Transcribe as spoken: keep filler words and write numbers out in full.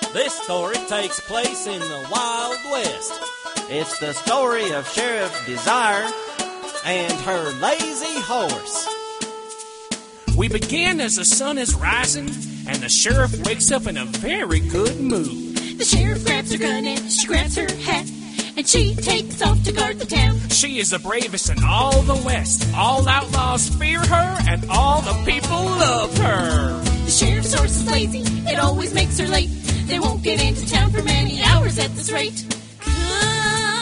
This story takes place in the Wild West. It's the story of Sheriff Desire and her lazy horse. We begin as the sun is rising, and the sheriff wakes up in a very good mood. The sheriff grabs her gun and she grabs her hat, and she takes off to guard the town. She is the bravest in all the West. All outlaws fear her, and all the people love her. The sheriff's horse is lazy, it always makes her late. They won't get into town for many hours at this rate. Come